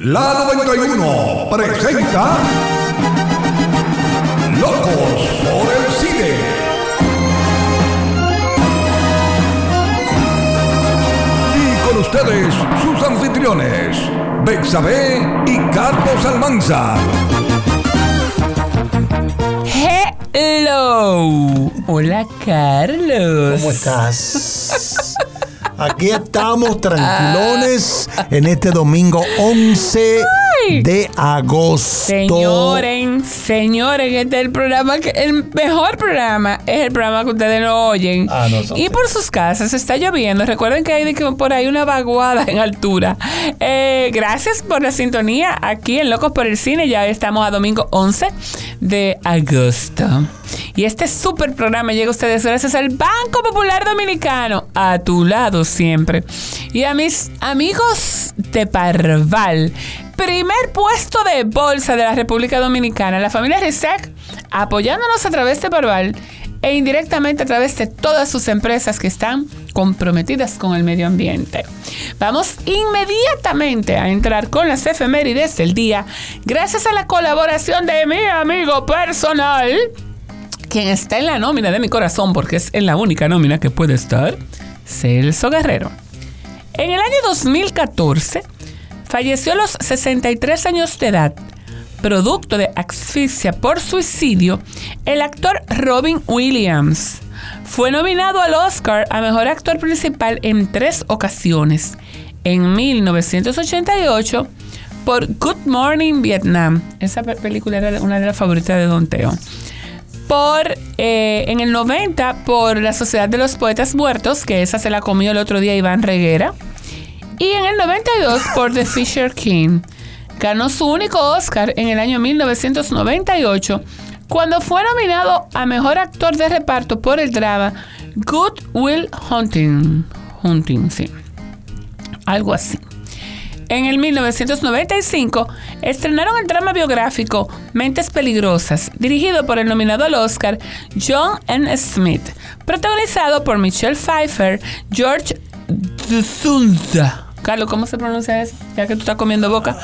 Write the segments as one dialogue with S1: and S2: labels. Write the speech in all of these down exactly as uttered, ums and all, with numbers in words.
S1: La noventa y uno presenta Locos por el Cine. Y con ustedes, sus anfitriones, Betsabe y Carlos Almanza.
S2: Hello. Hola, Carlos.
S3: ¿Cómo estás? Aquí estamos tranquilones en este domingo once de agosto.
S2: Señores, señores, este es el programa, que, el mejor programa es el programa que ustedes no oyen.
S3: Ah, no,
S2: y por sus casas está lloviendo. Recuerden que hay de que por ahí una vaguada en altura. Eh, gracias por la sintonía aquí en Locos por el Cine. Ya estamos a domingo once de agosto. Y este super programa llega a ustedes gracias al Banco Popular Dominicano, a tu lado siempre. Y a mis amigos de Parval, primer puesto de bolsa de la República Dominicana, la familia Rizek, apoyándonos a través de Parval e indirectamente a través de todas sus empresas que están comprometidas con el medio ambiente. Vamos inmediatamente a entrar con las efemérides del día, gracias a la colaboración de mi amigo personal, quien está en la nómina de mi corazón, porque es en la única nómina que puede estar, Celso Guerrero. En el año dos mil catorce, falleció a los sesenta y tres años de edad, producto de asfixia por suicidio, el actor Robin Williams. Fue nominado al Oscar a Mejor Actor Principal en tres ocasiones. En mil novecientos ochenta y ocho, por Good Morning Vietnam. Esa película era una de las favoritas de Don Teo. Por, eh, en el noventa, por La Sociedad de los Poetas Muertos, que esa se la comió el otro día Iván Reguera. Y en el noventa y dos, por The Fisher King. Ganó su único Oscar en el año mil novecientos noventa y ocho, cuando fue nominado a Mejor Actor de Reparto por el drama Good Will Hunting. Hunting, sí. Algo así. En el mil novecientos noventa y cinco, estrenaron el drama biográfico Mentes Peligrosas, dirigido por el nominado al Oscar John M. Smith, protagonizado por Michelle Pfeiffer, George D'Souza. Carlos, ¿cómo se pronuncia eso? Ya que tú estás comiendo boca.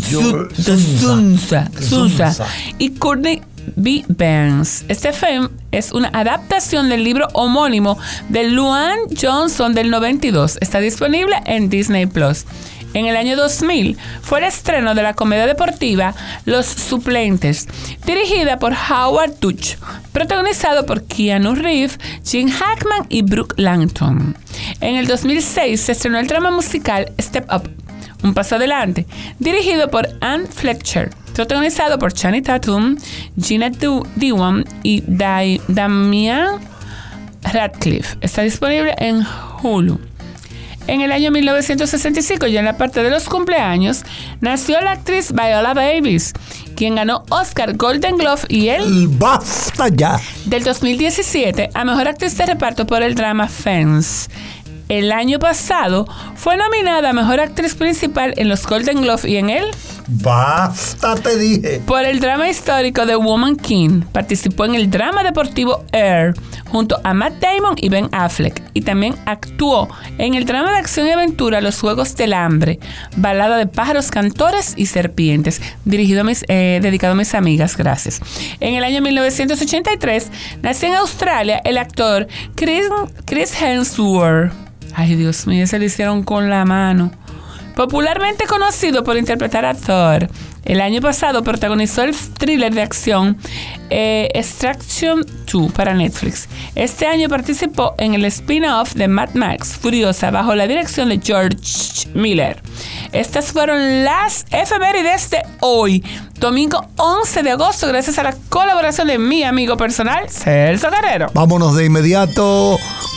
S2: D'Souza. D'Souza. Y Courtney B. Banks. Este film es una adaptación del libro homónimo de Luann Johnson del noventa y dos. Está disponible en Disney Plus. En el año dos mil fue el estreno de la comedia deportiva Los Suplentes, dirigida por Howard Deutch, protagonizado por Keanu Reeves, Gene Hackman y Brooke Langton. En el dos mil seis se estrenó el drama musical Step Up, Un Paso Adelante, dirigido por Anne Fletcher, protagonizado por Channing Tatum, Gina Dewan y Damian Radcliffe. Está disponible en Hulu. En el año mil novecientos sesenta y cinco, ya en la parte de los cumpleaños, nació la actriz Viola Davis, quien ganó Oscar, Golden Globe y el
S3: ¡Basta ya!
S2: del dos mil diecisiete a Mejor Actriz de Reparto por el drama Fence. El año pasado fue nominada a Mejor Actriz Principal en los Golden Globe y en el
S3: ¡Basta, te dije!
S2: por el drama histórico The Woman King. Participó en el drama deportivo Air junto a Matt Damon y Ben Affleck, y también actuó en el drama de acción y aventura Los Juegos del Hambre, balada de pájaros, cantores y serpientes, dirigido a mis, eh, dedicado a mis amigas, gracias. En el año mil novecientos ochenta y tres nació en Australia el actor Chris, Chris Hemsworth. Ay, Dios mío, se lo hicieron con la mano. Popularmente conocido por interpretar a Thor, el año pasado protagonizó el thriller de acción eh, Extraction dos para Netflix. Este año participó en el spin-off de Mad Max Furiosa bajo la dirección de George Miller. Estas fueron las efemérides de hoy, domingo once de agosto, gracias a la colaboración de mi amigo personal, Celso Guerrero.
S3: Vámonos de inmediato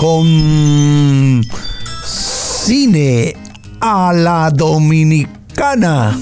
S3: con Cine a la Dominicana.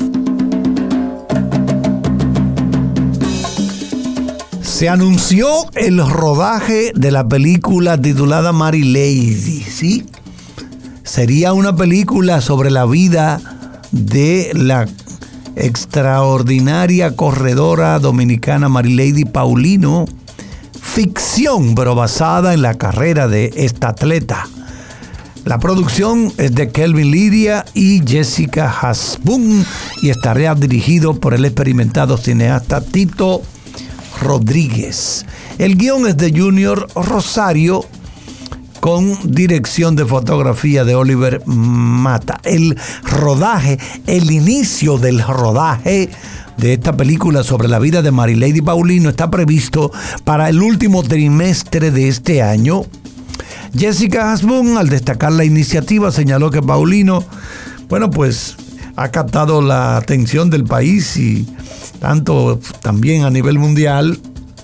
S3: Se anunció el rodaje de la película titulada Mary Lady, ¿sí? Sería una película sobre la vida de la extraordinaria corredora dominicana Mary Lady Paulino, ficción, pero basada en la carrera de esta atleta. La producción es de Kelvin Lydia y Jessica Hasbun y estará dirigido por el experimentado cineasta Tito Rodríguez. El guión es de Junior Rosario con dirección de fotografía de Oliver Mata. El rodaje, el inicio del rodaje de esta película sobre la vida de Marilady Paulino está previsto para el último trimestre de este año. Jessica Hasbun, al destacar la iniciativa, señaló que Paulino, bueno, pues ha captado la atención del país y tanto también a nivel mundial,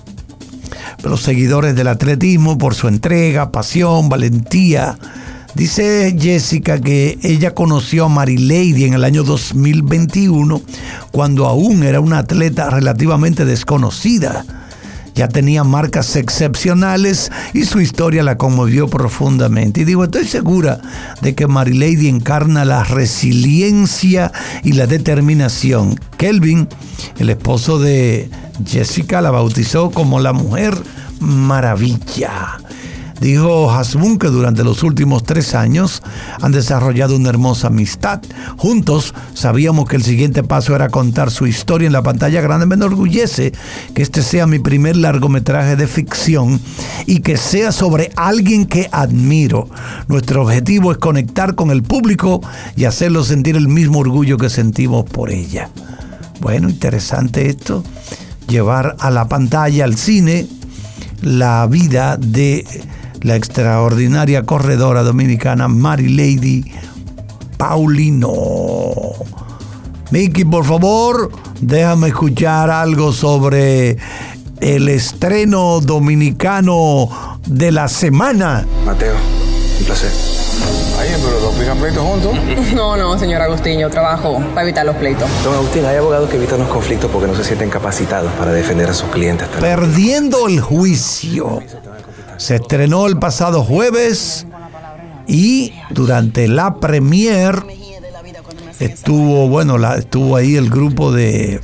S3: los seguidores del atletismo por su entrega, pasión, valentía. Dice Jessica que ella conoció a Marilady en el año dos mil veintiuno, cuando aún era una atleta relativamente desconocida. Ya tenía marcas excepcionales y su historia la conmovió profundamente. Y digo, estoy segura de que Marilady encarna la resiliencia y la determinación. Kelvin, el esposo de Jessica, la bautizó como la Mujer Maravilla. Dijo Hasbun que durante los últimos tres años han desarrollado una hermosa amistad. Juntos sabíamos que el siguiente paso era contar su historia en la pantalla grande. Me enorgullece que este sea mi primer largometraje de ficción y que sea sobre alguien que admiro. Nuestro objetivo es conectar con el público y hacerlo sentir el mismo orgullo que sentimos por ella. Bueno, interesante esto. Llevar a la pantalla, al cine, la vida de la extraordinaria corredora dominicana Marilady Paulino. Miki, por favor, déjame escuchar algo sobre el estreno dominicano de la semana.
S4: Mateo, un placer. Ay, pero dos pican pleitos juntos.
S5: No, no, señor Agustín, yo trabajo para evitar los pleitos.
S4: Don Agustín, hay abogados que evitan los conflictos porque no se sienten capacitados para defender a sus clientes.
S3: Perdiendo el juicio. Se estrenó el pasado jueves y durante la premier estuvo, bueno, la, estuvo ahí el grupo de,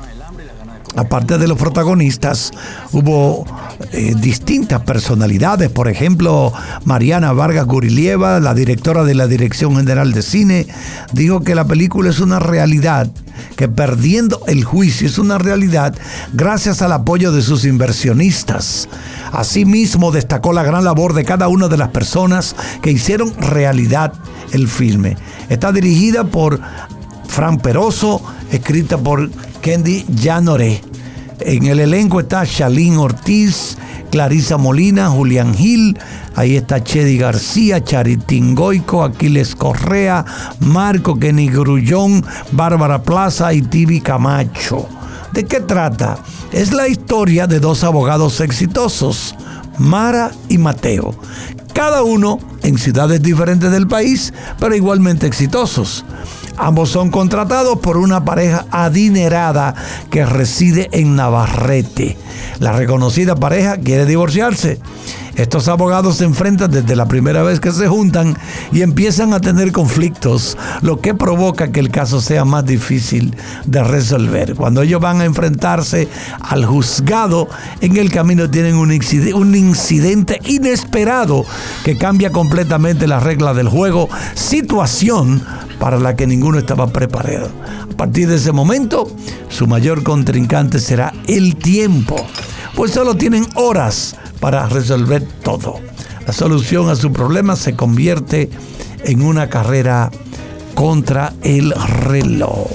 S3: aparte de los protagonistas, hubo eh, distintas personalidades. Por ejemplo, Mariana Vargas Gurilieva, la directora de la Dirección General de Cine, dijo que la película es una realidad, que Perdiendo el Juicio es una realidad gracias al apoyo de sus inversionistas. Asimismo, destacó la gran labor de cada una de las personas que hicieron realidad el filme. Está dirigida por Fran Peroso, escrita por Kendi Llanoré. En el elenco está Shalín Ortiz, Clarisa Molina, Julián Gil, ahí está Chedi García, Charitín Goico, Aquiles Correa, Marco Kenny Grullón, Bárbara Plaza y Tibi Camacho. ¿De qué trata? Es la historia de dos abogados exitosos, Mara y Mateo, cada uno en ciudades diferentes del país, pero igualmente exitosos. Ambos son contratados por una pareja adinerada que reside en Navarrete. La reconocida pareja quiere divorciarse. Estos abogados se enfrentan desde la primera vez que se juntan y empiezan a tener conflictos, lo que provoca que el caso sea más difícil de resolver. Cuando ellos van a enfrentarse al juzgado, en el camino tienen un incidente, un incidente inesperado que cambia completamente las reglas del juego, situación para la que ninguno estaba preparado. A partir de ese momento, su mayor contrincante será el tiempo, pues solo tienen horas para resolver todo. La solución a su problema se convierte en una carrera contra el reloj.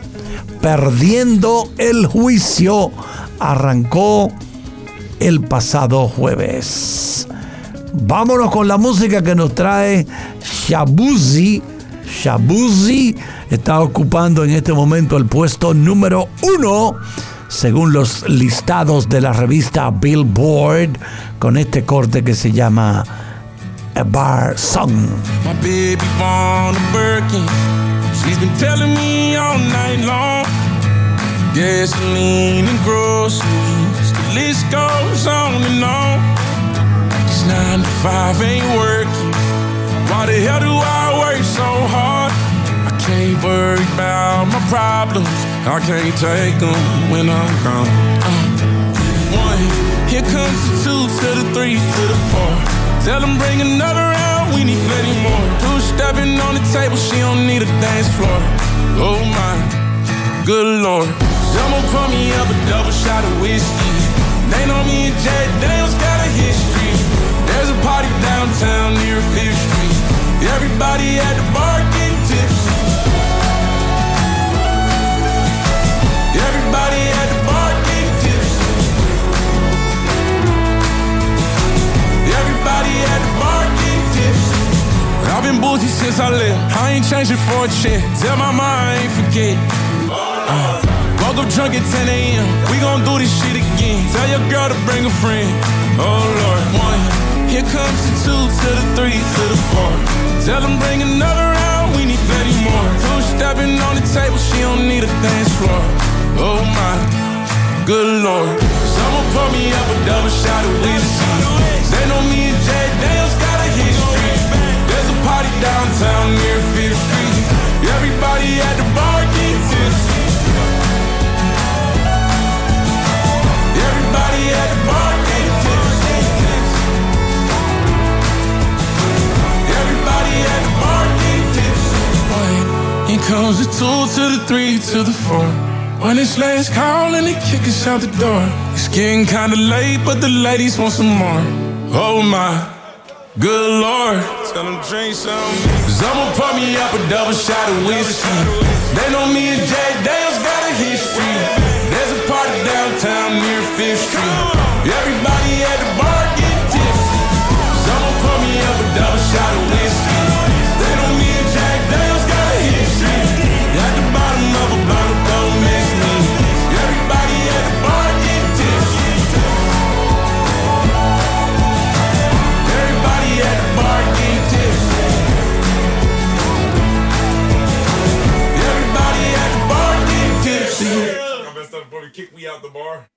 S3: Perdiendo el Juicio arrancó el pasado jueves. Vámonos con la música que nos trae Shabuzi. Shabuzi está ocupando en este momento el puesto número uno según los listados de la revista Billboard, con este corte que se llama A Bar Song.
S6: My baby born a Birkin. She's been telling me all night long. Gasoline and groceries, the list goes on and on. Cause nine to five ain't working. Why the hell do I work so hard? I can't worry about my problems. I can't take them when I'm gone. Uh, one, here comes the two to the three to the four. Tell them bring another round, we need plenty more. Two stepping on the table, she don't need a dance floor. Oh my, good lord. Someone pour me up a double shot of whiskey. They know me and Jay Daniels got a history. There's a party downtown near Fifth Street. Everybody at the bar getting tipsy. Everybody at the bar getting tipsy. Everybody at the bar getting tipsy. I've been boozy since I left. I ain't changing for a check. Tell my mom I ain't forget. Uh, woke up drunk at ten a.m. We gon' do this shit again. Tell your girl to bring a friend. Oh Lord, one. Here comes the two to the three to the four. Tell them bring another round, we need plenty more. Two stepping on the table, she don't need a dance floor. Oh my, good lord. Someone pour me up a double shot of whiskey. They know me and Jay Daniels got a history. There's a party downtown near Fifth Street. Everybody at the bar getting tipsy. Everybody at the bar getting tipsy. Everybody at the bar getting tipsy. Here comes the two to the three to the four. When it's last call and they kick us out the door. It's getting kinda late, but the ladies want some more. Oh my, good lord. Tell them drink some. Someone pour me up a double shot of whiskey. They know me and Jay Daniels got a history. There's a party downtown near Fifth Street. Everybody at the bar getting tipsy. Someone pour me up a double shot of whiskey. They know me and Jack Daniels got a history. At the bottom of a bottle, don't miss me. Everybody at the bar getting tipsy. Everybody at the bar getting tipsy. Everybody at the bar getting tipsy.
S7: Y'all messed up before we kick me out the bar.